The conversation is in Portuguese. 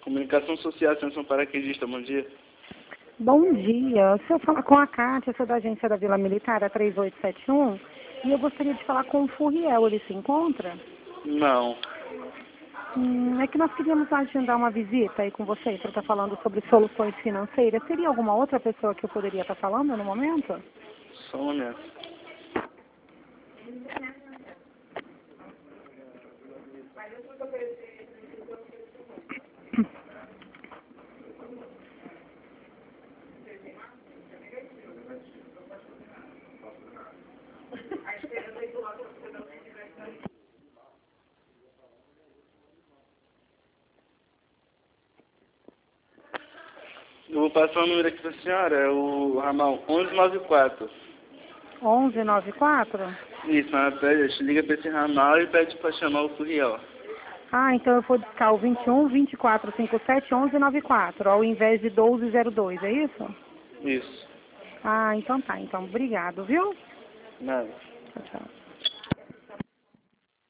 Comunicação Social, Atenção Paraquedista, bom dia. Bom dia. Se eu falar com a Cátia, eu sou da agência da Vila Militar, a 3871, e eu gostaria de falar com o Furriel. Ele se encontra? Não. É que nós queríamos agendar uma visita aí com você para estar falando sobre soluções financeiras. Seria alguma outra pessoa que eu poderia estar falando no momento? Só um momento. Eu vou passar o número aqui para a senhora, é o ramal 1194. 1194? Isso, ela pede, liga para esse ramal e pede para chamar o Furriel. Ah, então eu vou discar o 21 24 57 11 94, ao invés de 1202, é isso? Isso. Ah, então tá. Então, obrigado, viu? Nada. Tchau, tchau.